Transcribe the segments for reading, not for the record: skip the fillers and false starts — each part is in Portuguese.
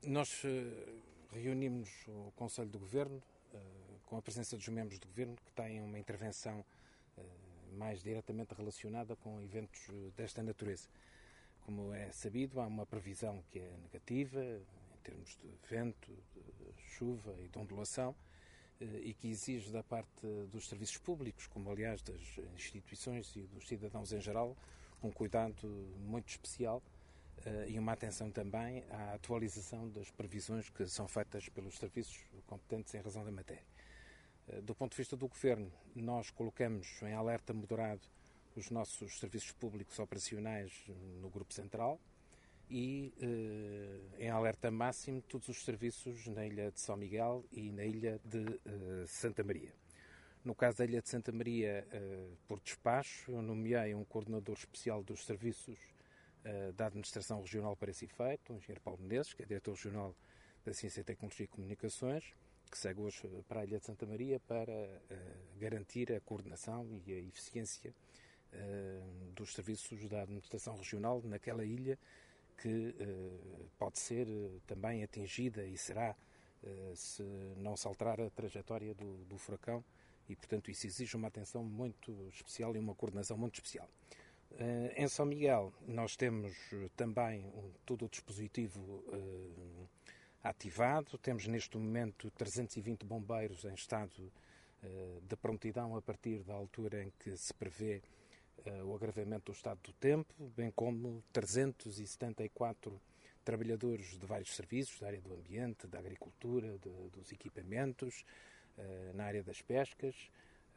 Nós reunimos o Conselho do Governo com a presença dos membros do Governo que têm uma intervenção mais diretamente relacionada com eventos desta natureza. Como é sabido, há uma previsão que é negativa em termos de vento, de chuva e de ondulação e que exige da parte dos serviços públicos, como aliás das instituições e dos cidadãos em geral, um cuidado muito especial e uma atenção também à atualização das previsões que são feitas pelos serviços competentes em razão da matéria. Do ponto de vista do Governo, nós colocamos em alerta moderado os nossos serviços públicos operacionais no Grupo Central e em alerta máximo todos os serviços na Ilha de São Miguel e na Ilha de Santa Maria. No caso da Ilha de Santa Maria, por despacho, eu nomeei um coordenador especial dos serviços da Administração Regional para esse efeito, o engenheiro Paulo Menezes, que é diretor regional da Ciência, Tecnologia e Comunicações, que segue hoje para a Ilha de Santa Maria para garantir a coordenação e a eficiência dos serviços da Administração Regional naquela ilha que pode ser também atingida e será se não se alterar a trajetória do furacão e, portanto, isso exige uma atenção muito especial e uma coordenação muito especial. Em São Miguel nós temos também todo o dispositivo ativado, temos neste momento 320 bombeiros em estado de prontidão a partir da altura em que se prevê o agravamento do estado do tempo, bem como 374 trabalhadores de vários serviços, da área do ambiente, da agricultura, dos equipamentos, na área das pescas.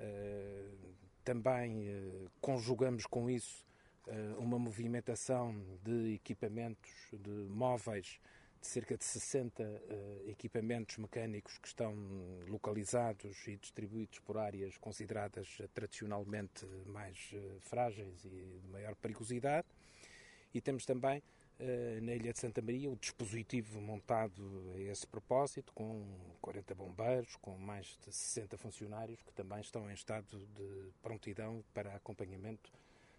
Também conjugamos com isso uma movimentação de equipamentos, de móveis, de cerca de 60 equipamentos mecânicos que estão localizados e distribuídos por áreas consideradas tradicionalmente mais frágeis e de maior perigosidade. E temos também na Ilha de Santa Maria o dispositivo montado a esse propósito, com 40 bombeiros, com mais de 60 funcionários que também estão em estado de prontidão para acompanhamento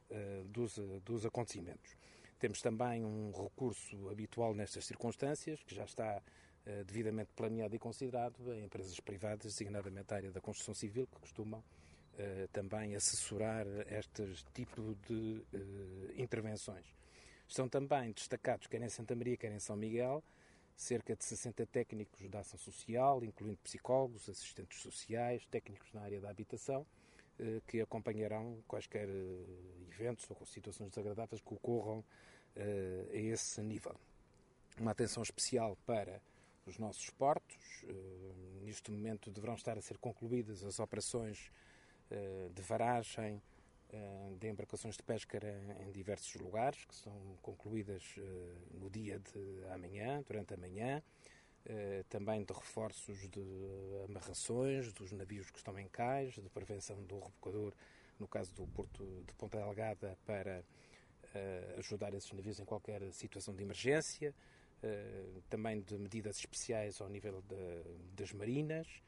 dos acontecimentos. Temos também um recurso habitual nestas circunstâncias, que já está devidamente planeado e considerado, em empresas privadas, designadamente a área da construção civil, que costumam também assessorar este tipo de intervenções. Estão também destacados, quer em Santa Maria, quer em São Miguel, cerca de 60 técnicos da ação social, incluindo psicólogos, assistentes sociais, técnicos na área da habitação, que acompanharão quaisquer eventos ou situações desagradáveis que ocorram a esse nível. Uma atenção especial para os nossos portos. Neste momento deverão estar a ser concluídas as operações de varagem de embarcações de pesca em diversos lugares, que são concluídas no dia de amanhã, durante a manhã. Também de reforços de amarrações dos navios que estão em cais, de prevenção do rebocador, no caso do Porto de Ponta Delgada, para ajudar esses navios em qualquer situação de emergência, também de medidas especiais ao nível das marinas,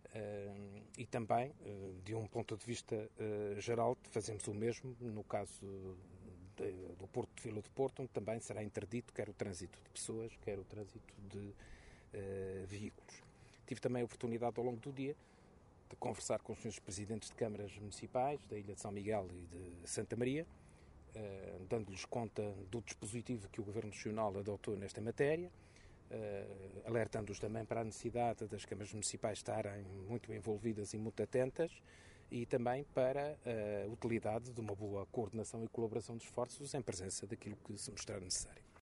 e também, de um ponto de vista geral, fazemos o mesmo no caso do Porto de Vila do Porto, onde também será interdito quer o trânsito de pessoas, quer o trânsito de veículos. Tive também a oportunidade ao longo do dia de conversar com os senhores presidentes de câmaras municipais da Ilha de São Miguel e de Santa Maria, dando-lhes conta do dispositivo que o Governo Regional adotou nesta matéria, alertando-os também para a necessidade das câmaras municipais estarem muito envolvidas e muito atentas e também para a utilidade de uma boa coordenação e colaboração de esforços em presença daquilo que se mostrar necessário.